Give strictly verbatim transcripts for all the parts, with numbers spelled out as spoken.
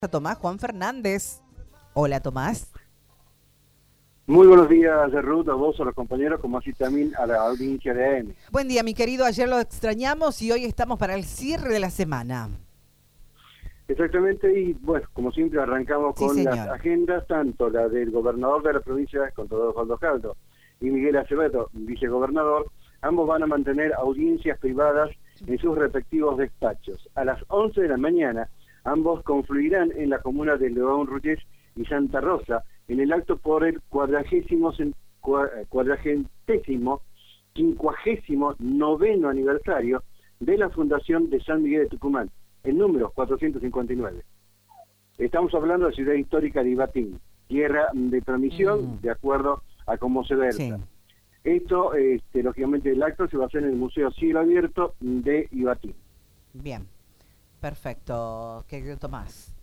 A Tomás Juan Fernández. Hola, Tomás. Muy buenos días, Ruth, a vos, a los compañeros, como así también a la audiencia de A M. Buen día, mi querido. Ayer lo extrañamos y hoy estamos para el cierre de la semana. Exactamente, y bueno, como siempre arrancamos Sí, con señor. las agendas, tanto la del gobernador de la provincia, Contador Osvaldo Caldo, y Miguel Acevedo, vicegobernador. Ambos van a mantener audiencias privadas en sus respectivos despachos. A las once de la mañana, ambos confluirán en la comuna de León Ruyes y Santa Rosa en el acto por el cuadragésimo, cuadragentésimo, quincuagésimo noveno aniversario de la Fundación de San Miguel de Tucumán, el número cuatrocientos cincuenta y nueve. Estamos hablando de la ciudad histórica de Ibatín, tierra de transmisión, mm. de acuerdo a cómo se versa. Sí. Esto, este, lógicamente, el acto se va a hacer en el Museo Cielo Abierto de Ibatín. Bien, perfecto, querido Tomás.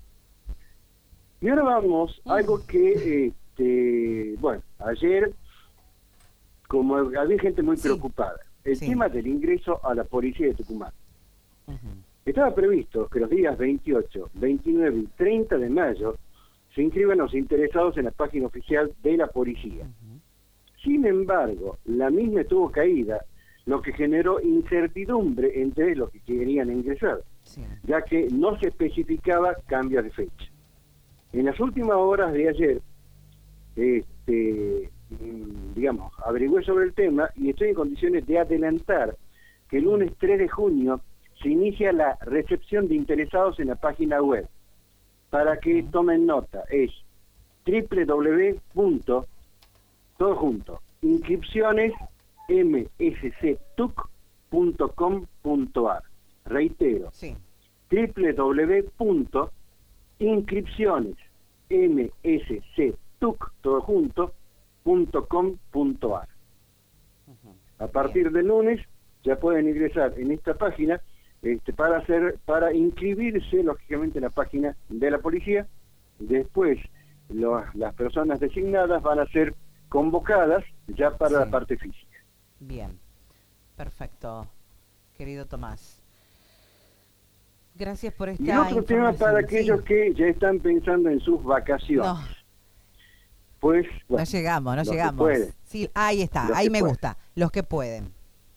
Y ahora vamos a algo que, este, bueno, ayer, como había gente muy sí. preocupada, el sí. tema del ingreso a la policía de Tucumán. Uh-huh. Estaba previsto que los días veintiocho, veintinueve y treinta de mayo se inscriban los interesados en la página oficial de la policía. Uh-huh. Sin embargo, la misma estuvo caída, lo que generó incertidumbre entre los que querían ingresar, sí. ya que no se especificaba cambios de fecha. En las últimas horas de ayer, este, digamos, averigüé sobre el tema y estoy en condiciones de adelantar que el lunes tres de junio se inicia la recepción de interesados en la página web. Para que tomen nota, es doble u doble u doble u todo junto, inscripciones m s c tuc punto com punto a r. Reitero, sí. doble u doble u doble u punto inscripciones m s c tuc todo junto punto com punto a r. Uh-huh. A partir Bien. del lunes ya pueden ingresar en esta página este, para hacer para inscribirse lógicamente en la página de la policía. Después los, las personas designadas van a ser convocadas ya para sí. la parte física. Bien, perfecto, querido Tomás. Gracias por esta Y otro tema para aquellos sí. que ya están pensando en sus vacaciones. No. Pues, bueno, no llegamos, no llegamos. Sí, ahí está, ahí me pueden. gusta, los que pueden.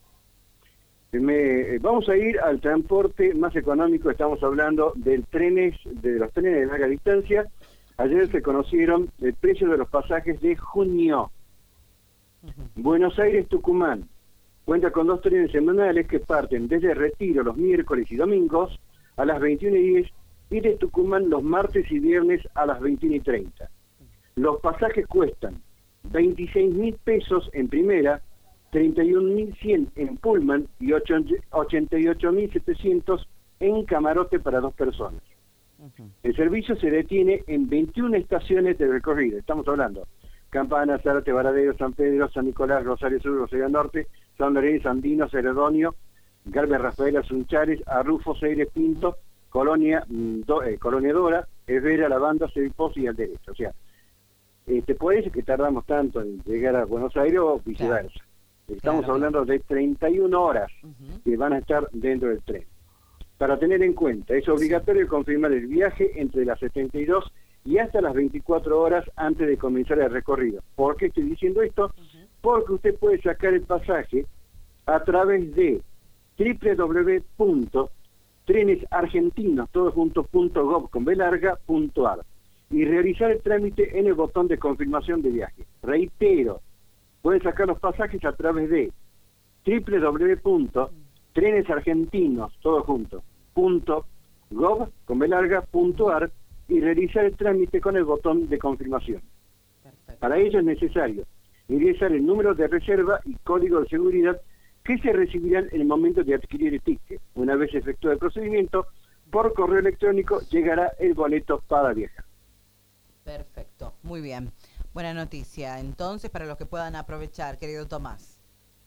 Me, vamos a ir al transporte más económico, estamos hablando del trenes, de los trenes de larga distancia. Ayer se conocieron el precio de los pasajes de junio. Uh-huh. Buenos Aires-Tucumán cuenta con dos trenes semanales que parten desde Retiro los miércoles y domingos a las veintiuna y diez y de Tucumán los martes y viernes a las veintiuna y treinta. Los pasajes cuestan veintiséis mil pesos en primera, treinta y un mil cien en Pullman y ochenta y ocho mil setecientos en camarote para dos personas. Uh-huh. El servicio se detiene en veintiuna estaciones de recorrido. Estamos hablando Campana, Zárate, Varadero, San Pedro, San Nicolás, Rosario Sur, Rosario Norte, San Lorenzo, Andino, Ceredonio, Galvez, Rafaela, Sunchares, Arrufo, Seire, Pinto, Colonia, do, eh, Colonia Dora, Herrera, Lavanda, Cedipos y Alderete. O sea, este, puede ser que tardamos tanto en llegar a Buenos Aires o viceversa. Claro. Estamos claro, hablando claro. de treinta y una horas uh-huh. que van a estar dentro del tren. Para tener en cuenta, es obligatorio sí. confirmar el viaje entre las setenta y dos y hasta las veinticuatro horas antes de comenzar el recorrido. ¿Por qué estoy diciendo esto? Uh-huh. Porque usted puede sacar el pasaje a través de doble u doble u doble u punto trenes argentinos todo junto punto gob con b larga punto a r y realizar el trámite en el botón de confirmación de viaje. Reitero, pueden sacar los pasajes a través de doble u doble u doble u punto trenes argentinos todo junto punto gob con b larga punto a r y realizar el trámite con el botón de confirmación. Perfecto. Para ello es necesario ingresar el número de reserva y código de seguridad que se recibirán en el momento de adquirir el ticket. Una vez efectuado el procedimiento, por correo electrónico llegará el boleto para viajar. Perfecto, muy bien. Buena noticia, entonces, para los que puedan aprovechar, querido Tomás.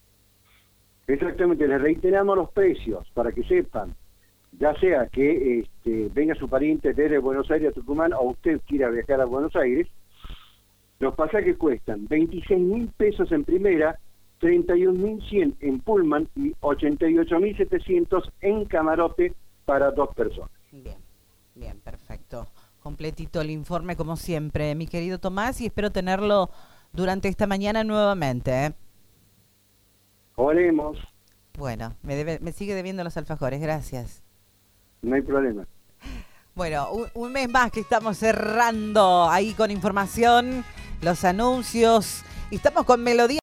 Exactamente, les reiteramos los precios para que sepan, ya sea que este, venga su pariente desde Buenos Aires a Tucumán o usted quiera viajar a Buenos Aires, los pasajes cuestan veintiséis mil pesos en primera, treinta y un mil cien en Pullman y ochenta y ocho mil setecientos en camarote para dos personas. Bien, bien, perfecto. completito el informe como siempre, mi querido Tomás, y espero tenerlo durante esta mañana nuevamente. ¿eh? Oremos. Bueno, me, debe, me sigue debiendo los alfajores, gracias. No hay problema. Bueno, un, un mes más que estamos cerrando ahí con información, los anuncios, y estamos con melodía.